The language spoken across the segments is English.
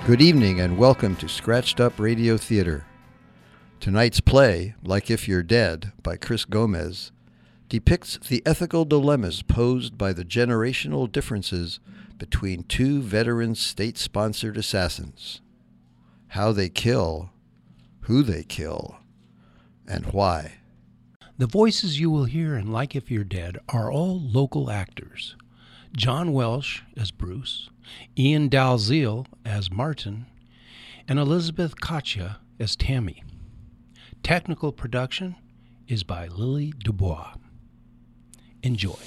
Good evening and welcome to Scratched Up Radio Theater. Tonight's play, Like If You're Dead, by Chris Gomez, depicts the ethical dilemmas posed by the generational differences between two veteran state-sponsored assassins. How they kill, who they kill, and why. The voices you will hear in Like If You're Dead are all local actors. John Welsh as Bruce, Ian Dalziel as Martin, and Elizabeth Katja as Tammy. Technical production is by Lily Dubois. Enjoy.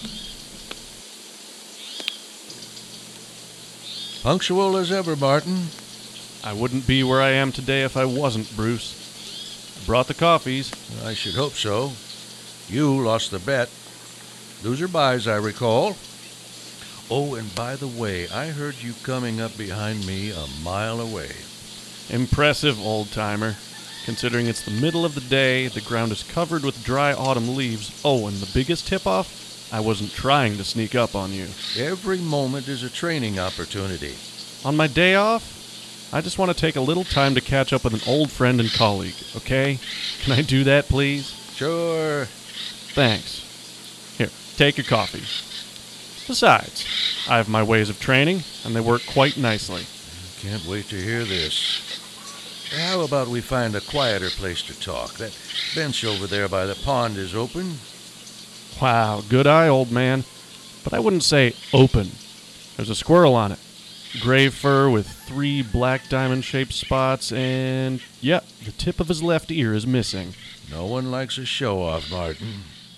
Punctual as ever, Martin. I wouldn't be where I am today if I wasn't, Bruce. I brought the coffees. I should hope so. You lost the bet. Loser buys, I recall. Oh, and by the way, I heard you coming up behind me a mile away. Impressive, old-timer. Considering it's the middle of the day, the ground is covered with dry autumn leaves. Oh, and the biggest tip-off? I wasn't trying to sneak up on you. Every moment is a training opportunity. On my day off, I just want to take a little time to catch up with an old friend and colleague, okay? Can I do that, please? Sure. Thanks. Here, take your coffee. Besides, I have my ways of training, and they work quite nicely. Can't wait to hear this. How about we find a quieter place to talk? That bench over there by the pond is open. Wow, good eye, old man. But I wouldn't say open. There's a squirrel on it. Gray fur with 3 black diamond-shaped spots, and, yeah, the tip of his left ear is missing. No one likes a show-off, Martin.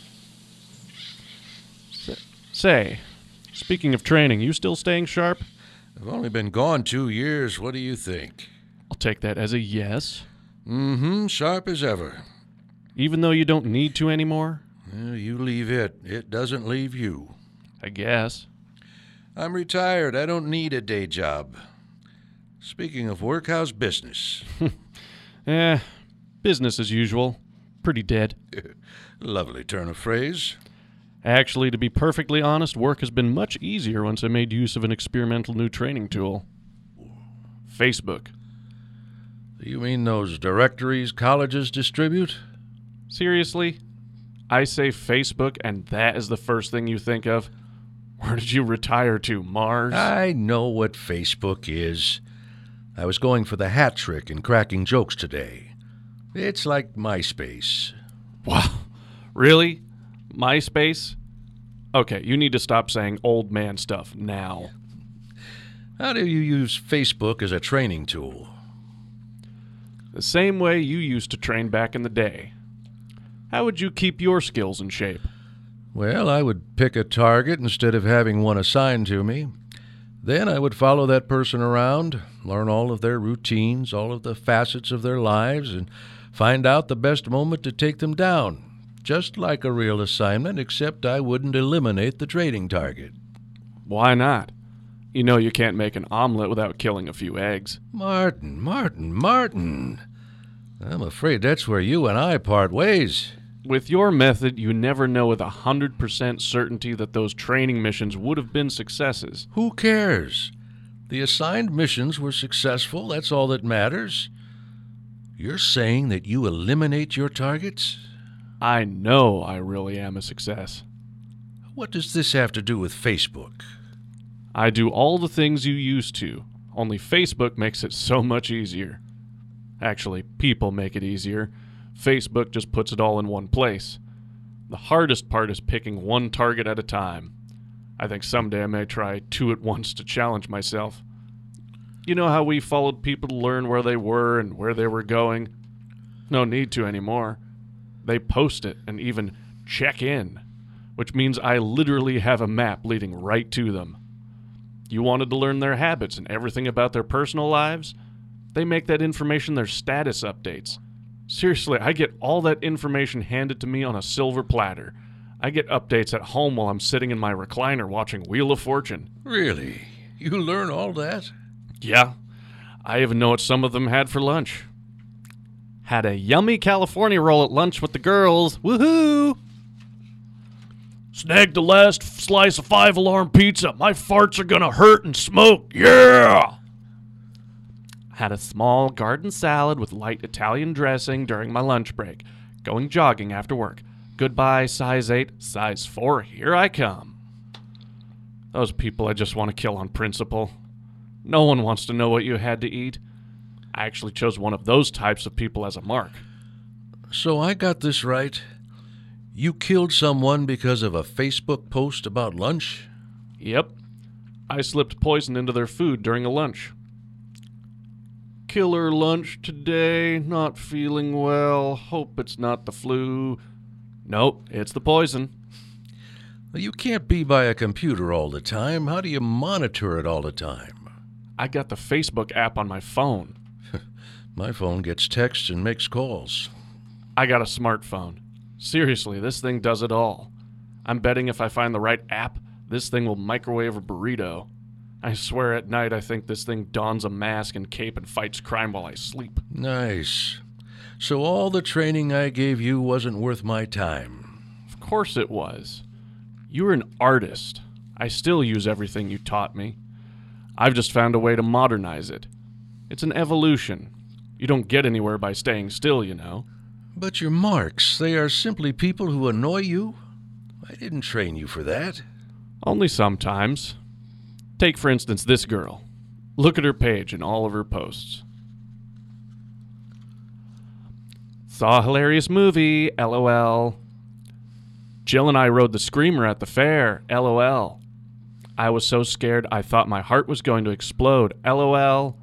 Say, speaking of training, you still staying sharp? I've only been gone 2 years. What do you think? I'll take that as a yes. Sharp as ever. Even though you don't need to anymore? Well, you leave it. It doesn't leave you. I guess. I'm retired. I don't need a day job. Speaking of work, how's business? Business as usual. Pretty dead. Lovely turn of phrase. Actually, to be perfectly honest, work has been much easier once I made use of an experimental new training tool. Facebook. You mean those directories colleges distribute? Seriously? I say Facebook, and that is the first thing you think of? Where did you retire to, Mars? I know what Facebook is. I was going for the hat trick in cracking jokes today. It's like MySpace. Wow. Really? MySpace? Okay, you need to stop saying old man stuff now. How do you use Facebook as a training tool? The same way you used to train back in the day. How would you keep your skills in shape? Well, I would pick a target instead of having one assigned to me. Then I would follow that person around, learn all of their routines, all of the facets of their lives, and find out the best moment to take them down. Just like a real assignment, except I wouldn't eliminate the trading target. Why not? You know you can't make an omelet without killing a few eggs. Martin. I'm afraid that's where you and I part ways. With your method, you never know with 100% certainty that those training missions would have been successes. Who cares? The assigned missions were successful, that's all that matters. You're saying that you eliminate your targets? I know I really am a success. What does this have to do with Facebook? I do all the things you used to, only Facebook makes it so much easier. Actually, people make it easier. Facebook just puts it all in one place. The hardest part is picking one target at a time. I think someday I may try 2 at once to challenge myself. You know how we followed people to learn where they were and where they were going? No need to anymore. They post it and even check in, which means I literally have a map leading right to them. You wanted to learn their habits and everything about their personal lives? They make that information their status updates. Seriously, I get all that information handed to me on a silver platter. I get updates at home while I'm sitting in my recliner watching Wheel of Fortune. Really? You learn all that? Yeah. I even know what some of them had for lunch. Had a yummy California roll at lunch with the girls. Woohoo! Snagged the last slice of 5 Alarm Pizza. My farts are gonna hurt and smoke. Yeah! Had a small garden salad with light Italian dressing during my lunch break. Going jogging after work. Goodbye, size 8, size 4, here I come. Those people I just want to kill on principle. No one wants to know what you had to eat. I actually chose one of those types of people as a mark. So I got this right. You killed someone because of a Facebook post about lunch? Yep. I slipped poison into their food during a lunch. Killer lunch today, not feeling well, hope it's not the flu. Nope, it's the poison. Well, you can't be by a computer all the time. How do you monitor it all the time? I got the Facebook app on my phone. My phone gets texts and makes calls. I got a smartphone. Seriously, this thing does it all. I'm betting if I find the right app, this thing will microwave a burrito. I swear at night I think this thing dons a mask and cape and fights crime while I sleep. Nice. So all the training I gave you wasn't worth my time. Of course it was. You were an artist. I still use everything you taught me. I've just found a way to modernize it. It's an evolution. You don't get anywhere by staying still, you know. But your marks, they are simply people who annoy you? I didn't train you for that. Only sometimes. Take, for instance, this girl. Look at her page and all of her posts. Saw a hilarious movie, LOL. Jill and I rode the Screamer at the fair, LOL. I was so scared I thought my heart was going to explode, LOL.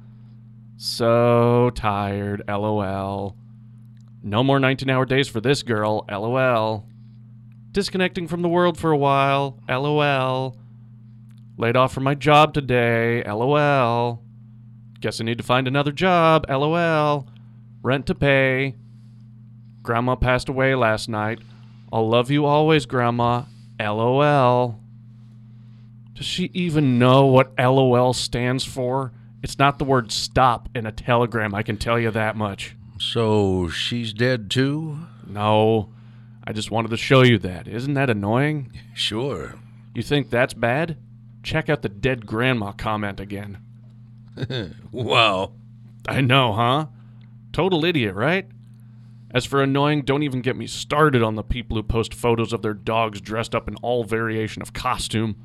So tired, LOL. No more 19-hour days for this girl, LOL. Disconnecting from the world for a while, LOL. Laid off from my job today, LOL. Guess I need to find another job, LOL. Rent to pay. Grandma passed away last night. I'll love you always, Grandma, LOL. Does she even know what LOL stands for? It's not the word stop in a telegram, I can tell you that much. So she's dead too? No, I just wanted to show you that. Isn't that annoying? Sure. You think that's bad? Check out the dead grandma comment again. Wow. I know, huh? Total idiot, right? As for annoying, don't even get me started on the people who post photos of their dogs dressed up in all variation of costume.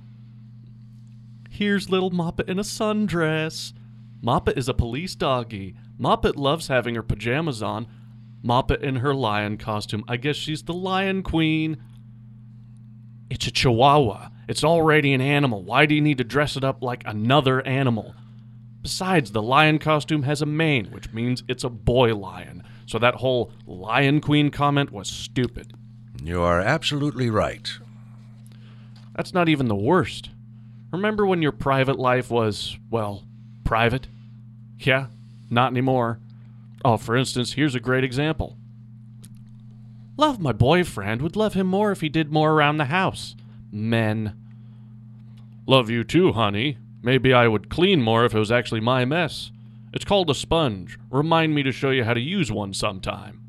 Here's little Moppet in a sundress. Moppet is a police doggy. Moppet loves having her pajamas on. Moppet in her lion costume. I guess she's the lion queen. It's a chihuahua. It's already an animal. Why do you need to dress it up like another animal? Besides, the lion costume has a mane, which means it's a boy lion. So that whole lion queen comment was stupid. You are absolutely right. That's not even the worst. Remember when your private life was, well, private? Yeah, not anymore. Oh, for instance, here's a great example. Love my boyfriend. Would love him more if he did more around the house. Men. Love you too, honey. Maybe I would clean more if it was actually my mess. It's called a sponge. Remind me to show you how to use one sometime.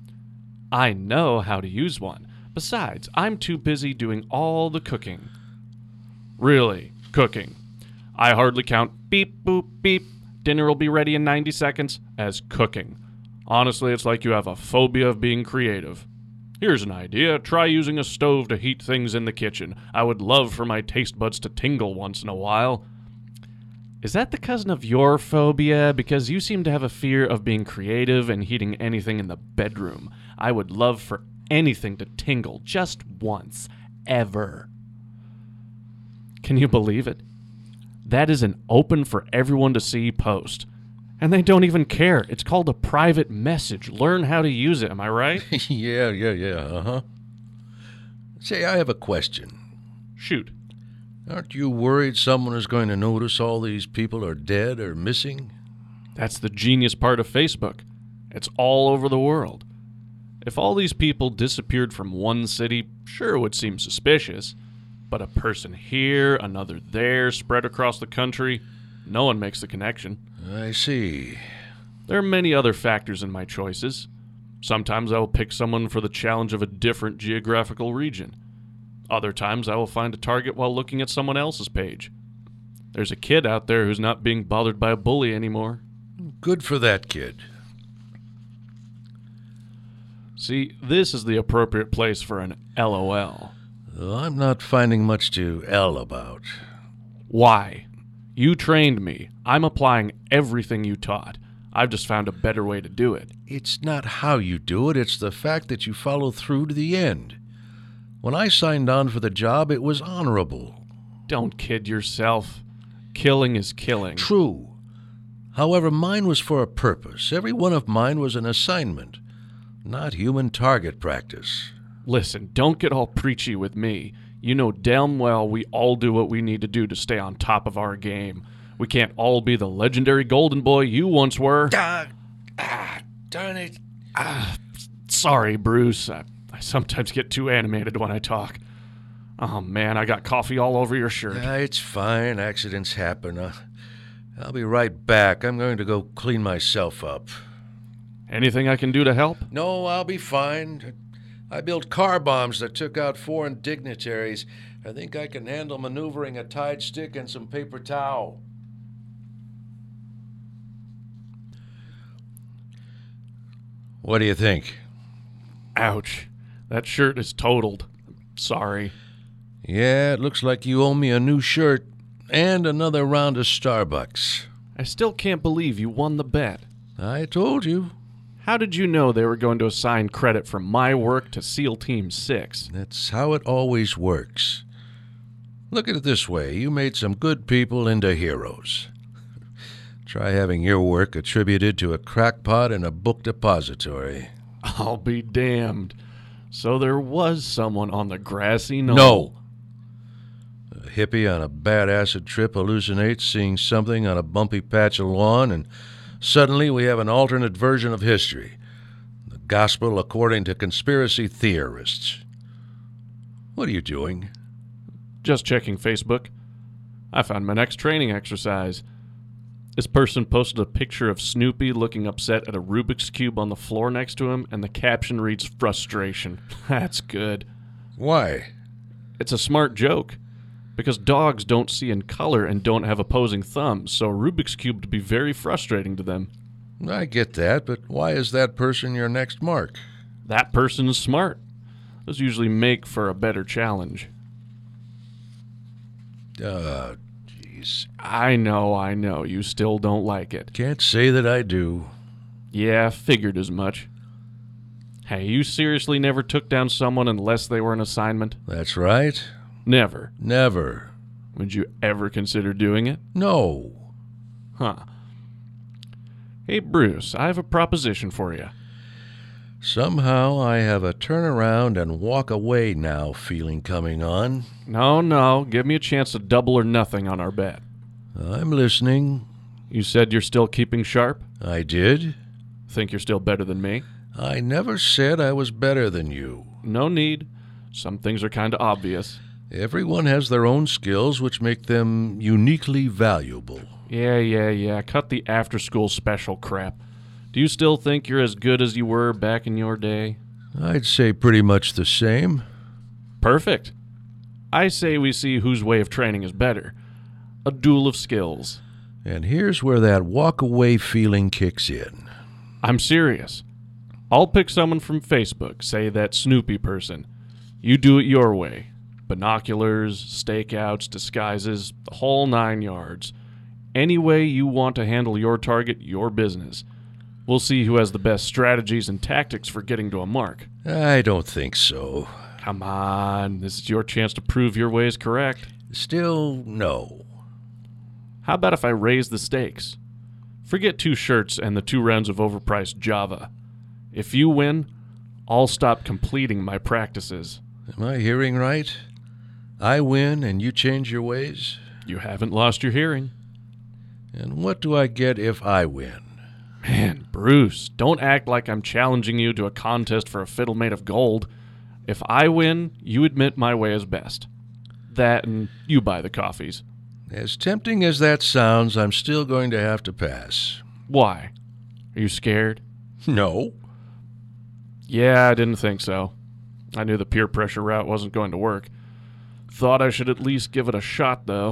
I know how to use one. Besides, I'm too busy doing all the cooking. Really, cooking. I hardly count beep, boop, beep. Dinner will be ready in 90 seconds as cooking. Honestly, it's like you have a phobia of being creative. Here's an idea. Try using a stove to heat things in the kitchen. I would love for my taste buds to tingle once in a while. Is that the cousin of your phobia? Because you seem to have a fear of being creative and heating anything in the bedroom. I would love for anything to tingle just once. Ever. Can you believe it? That is an open for everyone to see post. And they don't even care. It's called a private message. Learn how to use it, am I right? Yeah, uh-huh. Say, I have a question. Shoot. Aren't you worried someone is going to notice all these people are dead or missing? That's the genius part of Facebook. It's all over the world. If all these people disappeared from one city, sure it would seem suspicious. But a person here, another there, spread across the country, no one makes the connection. I see. There are many other factors in my choices. Sometimes I will pick someone for the challenge of a different geographical region. Other times I will find a target while looking at someone else's page. There's a kid out there who's not being bothered by a bully anymore. Good for that kid. See, this is the appropriate place for an LOL. I'm not finding much to L about. Why? You trained me. I'm applying everything you taught. I've just found a better way to do it. It's not how you do it, it's the fact that you follow through to the end. When I signed on for the job, it was honorable. Don't kid yourself. Killing is killing. True. However, mine was for a purpose. Every one of mine was an assignment, not human target practice. Listen, don't get all preachy with me. You know damn well we all do what we need to do to stay on top of our game. We can't all be the legendary golden boy you once were. Darn it. Sorry, Bruce. I sometimes get too animated when I talk. Oh, man, I got coffee all over your shirt. It's fine. Accidents happen. I'll be right back. I'm going to go clean myself up. Anything I can do to help? No, I'll be fine. I built car bombs that took out foreign dignitaries. I think I can handle maneuvering a Tide stick and some paper towel. What do you think? Ouch. That shirt is totaled. Sorry. Yeah, it looks like you owe me a new shirt and another round of Starbucks. I still can't believe you won the bet. I told you. How did you know they were going to assign credit for my work to SEAL Team 6? That's how it always works. Look at it this way. You made some good people into heroes. Try having your work attributed to a crackpot in a book depository. I'll be damned. So there was someone on the grassy knoll. No! A hippie on a bad acid trip hallucinates seeing something on a bumpy patch of lawn, and suddenly we have an alternate version of history. The gospel according to conspiracy theorists. What are you doing? Just checking Facebook. I found my next training exercise. This person posted a picture of Snoopy looking upset at a Rubik's Cube on the floor next to him, and the caption reads, "Frustration." That's good. Why? It's a smart joke. Because dogs don't see in color and don't have opposing thumbs, so a Rubik's Cube would be very frustrating to them. I get that, but why is that person your next mark? That person is smart. Those usually make for a better challenge. Jeez. I know. You still don't like it. Can't say that I do. Yeah, figured as much. Hey, you seriously never took down someone unless they were an assignment? That's right. Never. Never. Would you ever consider doing it? No. Huh. Hey, Bruce, I have a proposition for you. Somehow I have a turn around and walk away now feeling coming on. No. Give me a chance to double or nothing on our bet. I'm listening. You said you're still keeping sharp? I did. Think you're still better than me? I never said I was better than you. No need. Some things are kind of obvious. Everyone has their own skills which make them uniquely valuable. Yeah. Cut the after-school special crap. Do you still think you're as good as you were back in your day? I'd say pretty much the same. Perfect. I say we see whose way of training is better. A duel of skills. And here's where that walk-away feeling kicks in. I'm serious. I'll pick someone from Facebook, say that Snoopy person. You do it your way. Binoculars, stakeouts, disguises, the whole 9 yards. Any way you want to handle your target, your business. We'll see who has the best strategies and tactics for getting to a mark. I don't think so. Come on, this is your chance to prove your way is correct. Still, no. How about if I raise the stakes? Forget 2 shirts and the 2 rounds of overpriced Java. If you win, I'll stop completing my practices. Am I hearing right? I win and you change your ways? You haven't lost your hearing. And what do I get if I win? Man, Bruce, don't act like I'm challenging you to a contest for a fiddle made of gold. If I win, you admit my way is best. That and you buy the coffees. As tempting as that sounds, I'm still going to have to pass. Why? Are you scared? No. Yeah, I didn't think so. I knew the peer pressure route wasn't going to work. Thought I should at least give it a shot, though.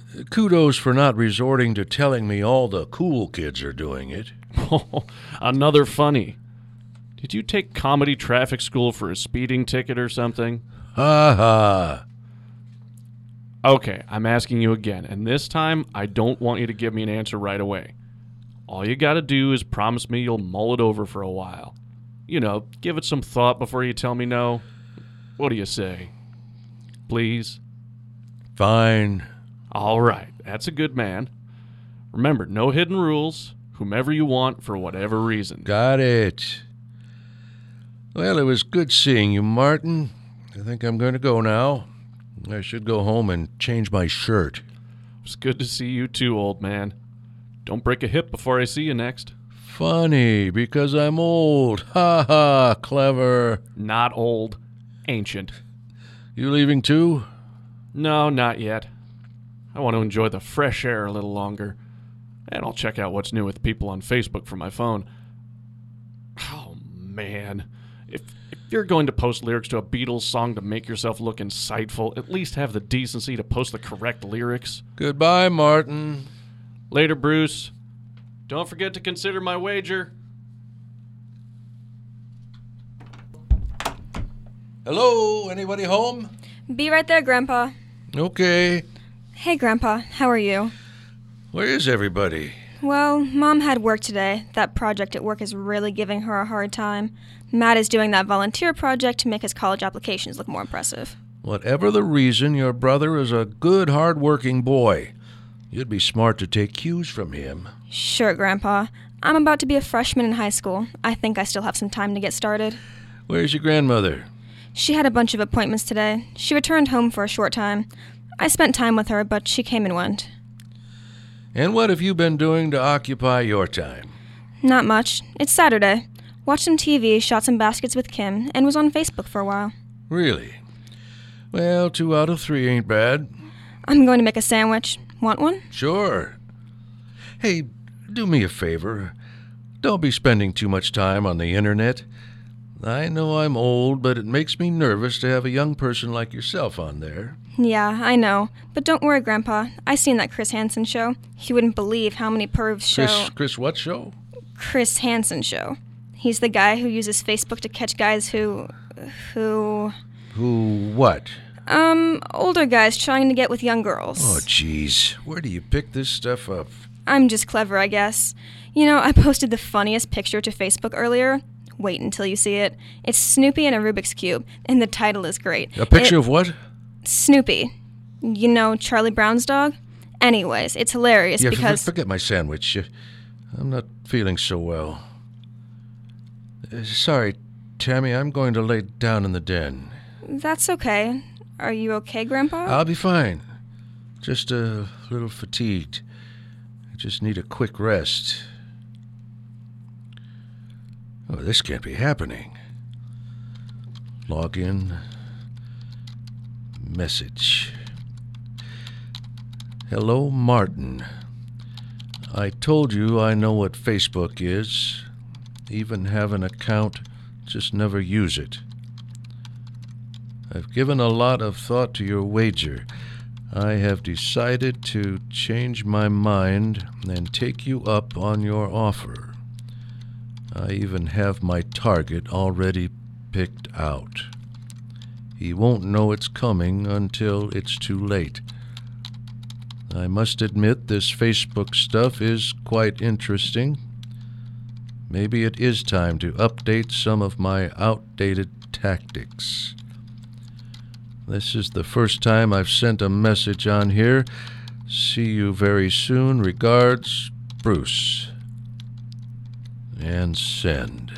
Kudos for not resorting to telling me all the cool kids are doing it. Another funny. Did you take comedy traffic school for a speeding ticket or something? Ha ha. Okay, I'm asking you again, and this time I don't want you to give me an answer right away. All you gotta do is promise me you'll mull it over for a while. You know, give it some thought before you tell me no. What do you say? Please? Fine. All right, that's a good man. Remember, no hidden rules. Whomever you want for whatever reason. Got it. Well, it was good seeing you, Martin. I think I'm going to go now. I should go home and change my shirt. It was good to see you too, old man. Don't break a hip before I see you next. Funny, because I'm old. Ha ha, clever. Not old. Ancient. You leaving too? No, not yet. I want to enjoy the fresh air a little longer. And I'll check out what's new with people on Facebook from my phone. Oh, man. If you're going to post lyrics to a Beatles song to make yourself look insightful, at least have the decency to post the correct lyrics. Goodbye, Martin. Later, Bruce. Don't forget to consider my wager. Hello, anybody home? Be right there, Grandpa. Okay. Hey, Grandpa. How are you? Where is everybody? Well, Mom had work today. That project at work is really giving her a hard time. Matt is doing that volunteer project to make his college applications look more impressive. Whatever the reason, your brother is a good, hard-working boy. You'd be smart to take cues from him. Sure, Grandpa. I'm about to be a freshman in high school. I think I still have some time to get started. Where's your grandmother? She had a bunch of appointments today. She returned home for a short time. I spent time with her, but she came and went. And what have you been doing to occupy your time? Not much. It's Saturday. Watched some TV, shot some baskets with Kim, and was on Facebook for a while. Really? Well, 2 out of 3 ain't bad. I'm going to make a sandwich. Want one? Sure. Hey, do me a favor. Don't be spending too much time on the internet. I know I'm old, but it makes me nervous to have a young person like yourself on there. Yeah, I know. But don't worry, Grandpa. I seen that Chris Hansen show. You wouldn't believe how many pervs show... Chris what show? Chris Hansen show. He's the guy who uses Facebook to catch guys who What? Older guys trying to get with young girls. Oh, jeez. Where do you pick this stuff up? I'm just clever, I guess. You know, I posted the funniest picture to Facebook earlier. Wait until you see it. It's Snoopy and a Rubik's Cube, and the title is great. A picture of what? Snoopy. You know Charlie Brown's dog? Anyways, it's hilarious because... Forget my sandwich. I'm not feeling so well. Sorry, Tammy, I'm going to lay down in the den. That's okay. Are you okay, Grandpa? I'll be fine. Just a little fatigued. I just need a quick rest. Oh, this can't be happening. Log in. Message. Hello, Martin. I told you I know what Facebook is. Even have an account, just never use it. I've given a lot of thought to your wager. I have decided to change my mind and take you up on your offer. I even have my target already picked out. He won't know it's coming until it's too late. I must admit this Facebook stuff is quite interesting. Maybe it is time to update some of my outdated tactics. This is the first time I've sent a message on here. See you very soon. Regards, Bruce. And send.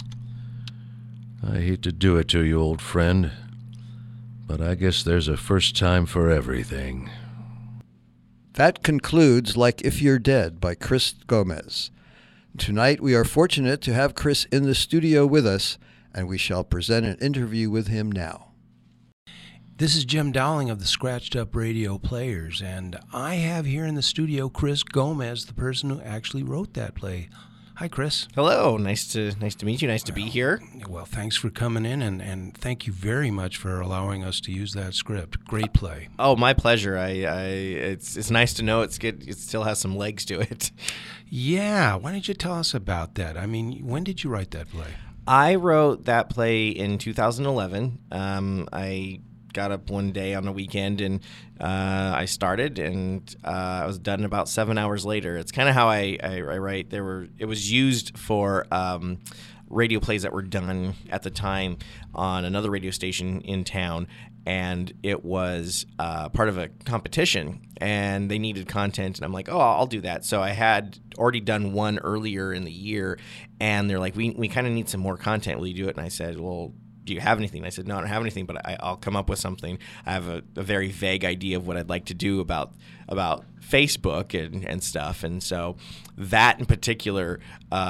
I hate to do it to you, old friend, but I guess there's a first time for everything. That concludes Like If You're Dead by Chris Gomez. Tonight we are fortunate to have Chris in the studio with us, and we shall present an interview with him now. This is Jim Dowling of the Scratched Up Radio Players, and I have here in the studio Chris Gomez, the person who actually wrote that play. Hi, Chris. Hello, nice to meet you. Nice to be here. Well, thanks for coming in, and thank you very much for allowing us to use that script. Great play. Oh, my pleasure. It's nice to know it's good. It still has some legs to it. Yeah, why don't you tell us about that? I mean, when did you write that play? I wrote that play in 2011. I got up one day on the weekend and I started, and I was done about 7 hours later. It's kind of how I write. It was used for radio plays that were done at the time on another radio station in town, and it was part of a competition, and they needed content, and I'm like, oh, I'll do that. So I had already done one earlier in the year, and they're like, we kind of need some more content. Will you do it? And I said, well, do you have anything? And I said, no, I don't have anything, but I'll come up with something. I have a very vague idea of what I'd like to do about Facebook and stuff. And so that in particular,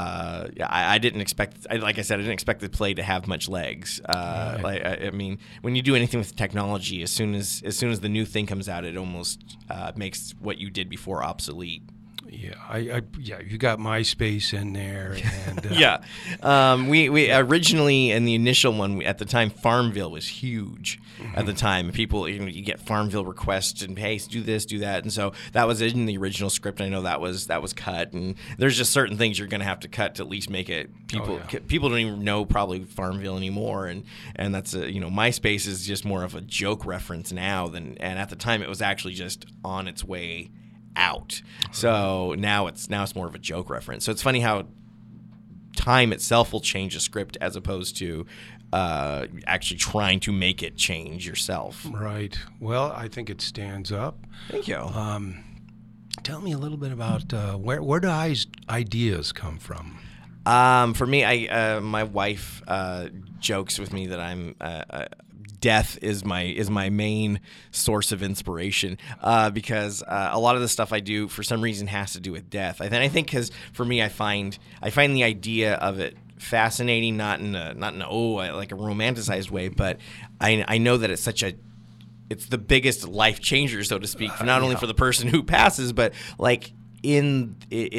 I didn't expect, like I said, I didn't expect the play to have much legs. I mean, when you do anything with technology, as soon as the new thing comes out, it almost makes what you did before obsolete. Yeah, you got MySpace in there, and yeah. We originally in the initial one at the time, Farmville was huge at the time. People, you get Farmville requests and hey, do this, do that, and so that was in the original script. I know that was cut, and there's just certain things you're going to have to cut to at least make it. People don't even know probably Farmville anymore, and that's MySpace is just more of a joke reference now and at the time it was actually just on its way out. So now it's more of a joke reference. So it's funny how time itself will change a script as opposed to actually trying to make it change yourself. Right. Well, I think it stands up. Thank you. Tell me a little bit about where do ideas come from? For me, my wife jokes with me that I'm death is my main source of inspiration because a lot of the stuff I do for some reason has to do with death. I think because for me I find the idea of it fascinating, not in a like a romanticized way, but I know that it's the biggest life changer, so to speak, not only for the person who passes, but like in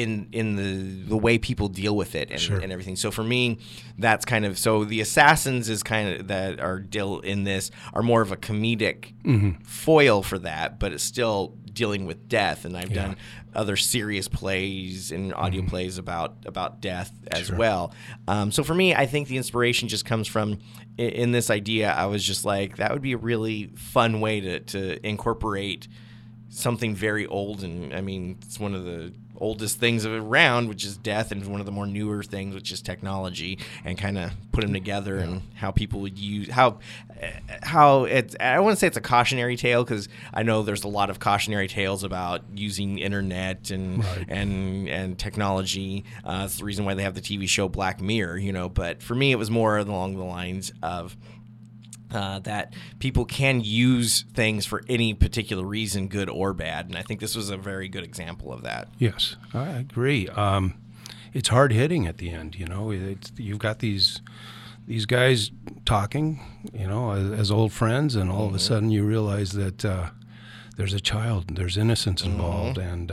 the way people deal with it and everything. So for me, that's kind of so the assassins is kind of that are deal in this are more of a comedic foil for that, but it's still dealing with death. And I've done other serious plays and audio plays about death as well. So for me, I think the inspiration just comes from in this idea. I was just like, that would be a really fun way to incorporate something very old, and I mean it's one of the oldest things around, which is death, and one of the more newer things, which is technology, and kind of put them together and how people would use how it's. I wouldn't say it's a cautionary tale because I know there's a lot of cautionary tales about using internet and technology. That's the reason why they have the TV show Black Mirror, But for me, it was more along the lines of that people can use things for any particular reason, good or bad, and I think this was a very good example of that. Yes, I agree. It's hard hitting at the end. You've got these guys talking, as old friends, and all of a sudden you realize that there's a child, and there's innocence involved, and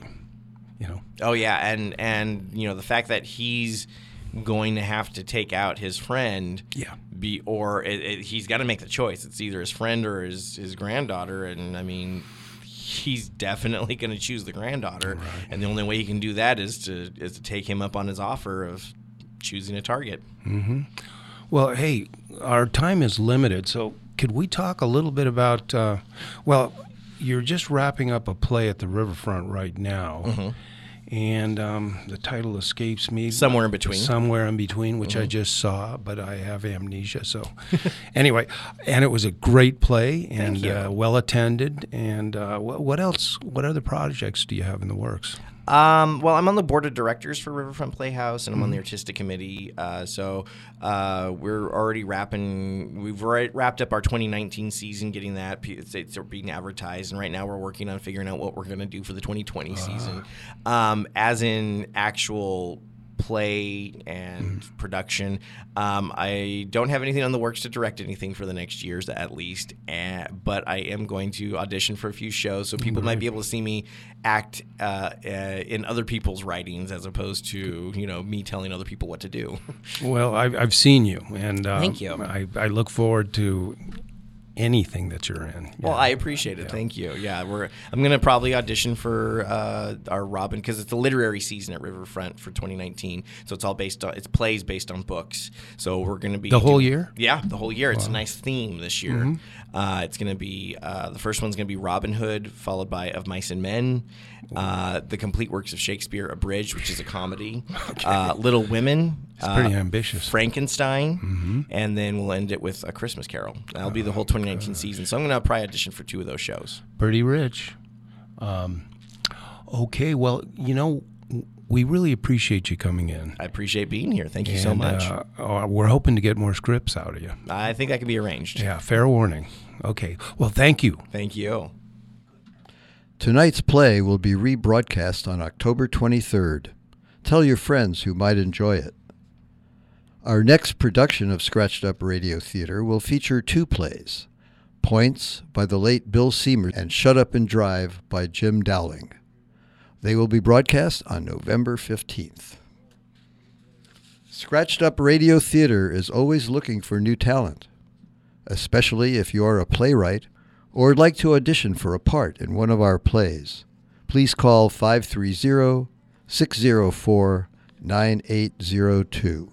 Oh yeah, and the fact that he's going to have to take out his friend. Yeah. He's got to make the choice. It's either his friend or his granddaughter, and I mean, he's definitely going to choose the granddaughter. Right. And the only way he can do that is to take him up on his offer of choosing a target. Mm-hmm. Well, hey, our time is limited, so could we talk a little bit about? You're just wrapping up a play at the Riverfront right now. And the title escapes me. Somewhere in Between, which I just saw, but I have amnesia. So anyway, and it was a great play and well attended. And what else? What other projects do you have in the works? Well, I'm on the board of directors for Riverfront Playhouse, and I'm on the artistic committee. So we're already We've wrapped up our 2019 season, getting that. It's being advertised, and right now we're working on figuring out what we're going to do for the 2020 season. As in actual play and production. I don't have anything on the works to direct anything for the next years, at least. But I am going to audition for a few shows, so people might be able to see me act in other people's writings as opposed to me telling other people what to do. Well, I've seen you, and Thank you. I look forward to anything that you're in. Well, I appreciate it. Thank you. Yeah, I'm going to probably audition for our Robin, because it's the literary season at Riverfront for 2019. So it's all it's plays based on books. So we're going to be the whole year. Yeah, the whole year. Wow. It's a nice theme this year. It's going to be the first one's going to be Robin Hood, followed by Of Mice and Men, The Complete Works of Shakespeare Abridged, which is a comedy, Little Women. It's pretty ambitious. Frankenstein, and then we'll end it with A Christmas Carol. That'll be the whole 2019 season. So I'm going to probably audition for 2 of those shows. Pretty rich. Okay, well, we really appreciate you coming in. I appreciate being here. Thank you so much. We're hoping to get more scripts out of you. I think that can be arranged. Yeah, fair warning. Okay, well, thank you. Thank you. Tonight's play will be rebroadcast on October 23rd. Tell your friends who might enjoy it. Our next production of Scratched Up Radio Theater will feature 2 plays, Points by the late Bill Seymour and Shut Up and Drive by Jim Dowling. They will be broadcast on November 15th. Scratched Up Radio Theater is always looking for new talent, especially if you are a playwright or would like to audition for a part in one of our plays. Please call 530-604-9802.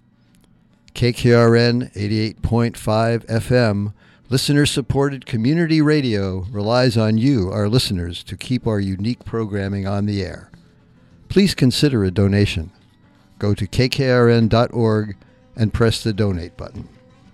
KKRN 88.5 FM, listener-supported community radio, relies on you, our listeners, to keep our unique programming on the air. Please consider a donation. Go to kkrn.org and press the donate button.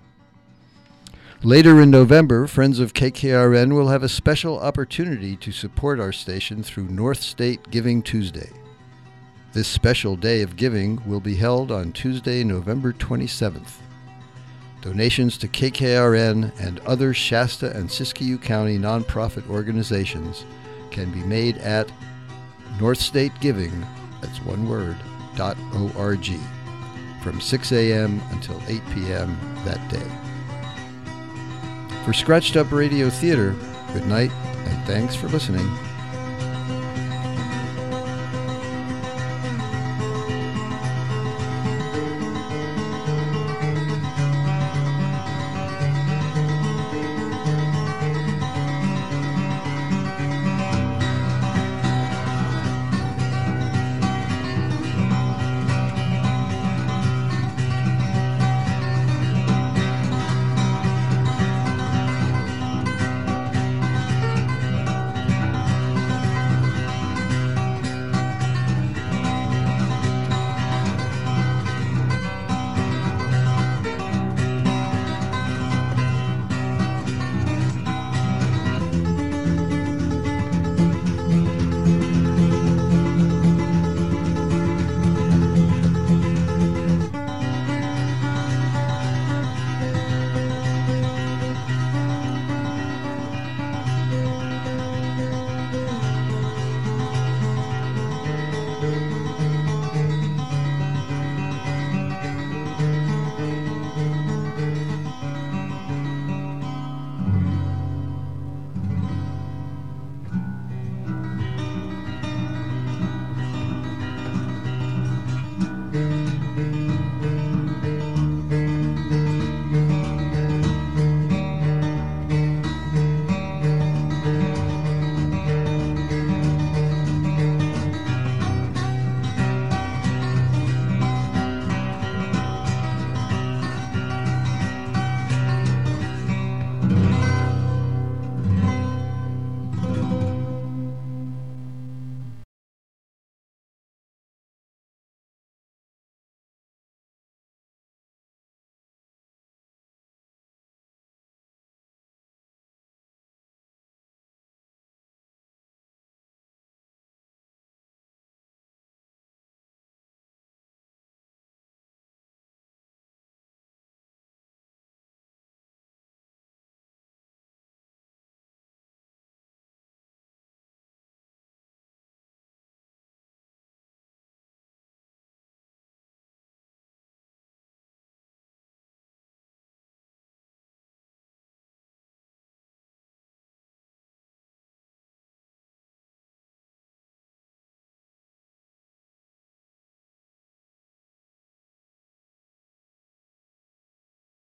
Later in November, Friends of KKRN will have a special opportunity to support our station through North State Giving Tuesday. This special day of giving will be held on Tuesday, November 27th. Donations to KKRN and other Shasta and Siskiyou County nonprofit organizations can be made at northstategiving, that's one word, .org, from 6 a.m. until 8 p.m. that day. For Scratched Up Radio Theater, good night and thanks for listening.